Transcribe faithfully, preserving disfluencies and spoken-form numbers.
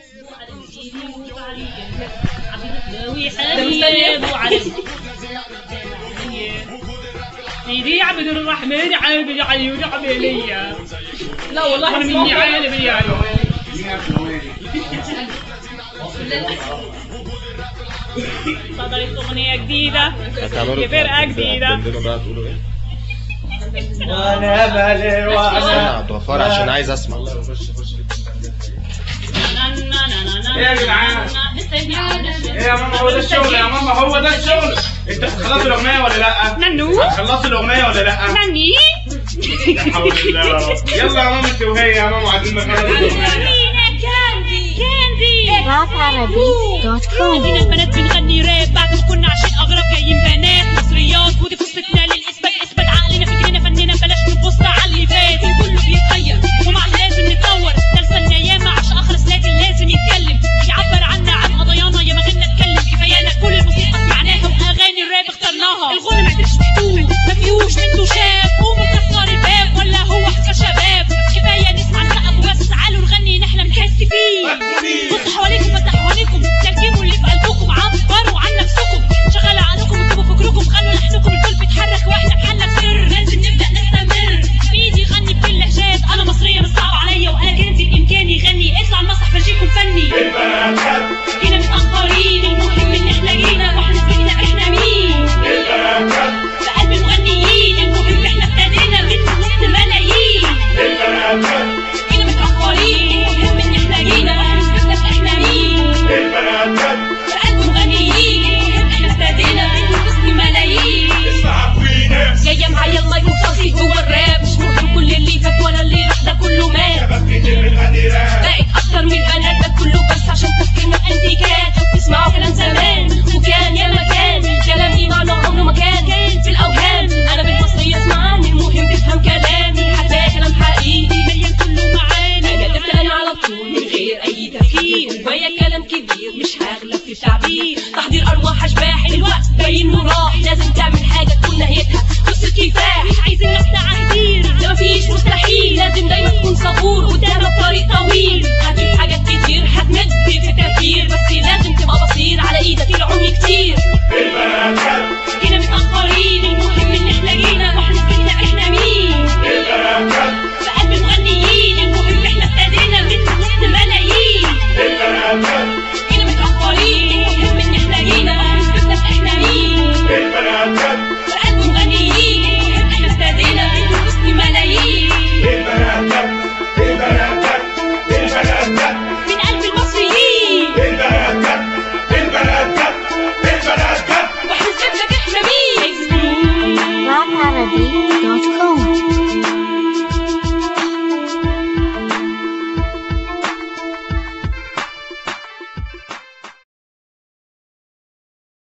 سيدي عبد الرحمن عابد عيون عملية. لا والله انا مني عالم يا صدرت اغنية جديدة لفرقة جديدة. وانا مالي وانا توفر عشان عايز اسمع. ايه يا جدعان؟ ايه يا ماما هو ده الشغل يا ماما هو ده الشغل؟ انت هتخلصي الاغنية ولا لا؟ نانو هتخلصي الاغنية ولا لا؟ ناني لا حول الله يا رب. يلا يا ماما انت وهي يا ماما عايزين نخلص الاغنية. كاندي كاندي راب عربي دوت كوم. ادينا البنات بنغني راب بعد ما كنا عشان اغرب جايين بنات مصريات ودي فرصتنا للاثبات اثبات عقلنا فكرنا فننا بلاش نبص على اللي فات الكل بيتغير ومع لازم نتطور درسنا ياما عشان اخلص لكن لازم يتكلم يعبر عنا عن قضايانا ياما غنى اتكلم كفايانا كل الموسيقى سمعناها واغاني الراب اخترناها الغنى ما قدرش تحتوه ما فيهوش منه شاف قوموا كسر الباب ولا هو حكا شباب كفايه نسمع نسقف بس تعالوا نغني نحلم نحس فيه بصوا حواليكم فتحوا حواليكم ترجموا اللي في قلبكم عبروا عن نفسكم شغلوا عقلكم اكتبوا فكركم خلوا لحنكم الكل بيتحرك واحنا بحالنا سر لازم نبدا نستمر بايدي غني بكل لهجات انا مصريه مش صعب عليا وانا جاهز بامكاني غني اطلع المسرح فرجيكم فني جينا متاخرين المهم ان احنا جينا واحنا فهمنا احنا مين بقلب المغنيين المهم احنا ابتدينا غنى وسط ملايين جينا متاخرين المهم ان احنا جينا واحنا فهمنا احنا مين بقلب المغنيين المهم احنا ابتدينا غنى وسط ملايين جايه معايا المايك وصوتي جوه الراب مش مهم كل اللي فات ولا اللي راح ده كله مات بقت اكتر من بنات ده كله بس عشان تفكيرنا بانتيكات تسمعوا كلام زمان وكان يا مكان كلام ليه معنى عمره ما كان في الاوهام انا بالمصريه اسمعني المهم تفهم كلامي هتلاقي كلام حقيقي مليان كله معاني انا قدرت انا على طول من غير اي تفكير ويا كلام كبير مش هغلب في التعبير تحضير ارواح اشباح الوقت باين انه راح لازم تعمل حاجه تكون نهايتها قصه كفاح مش عايزين نقطع كتير ده مفيش مستحيل لازم دايما تكون صبور قدامك طريق طويل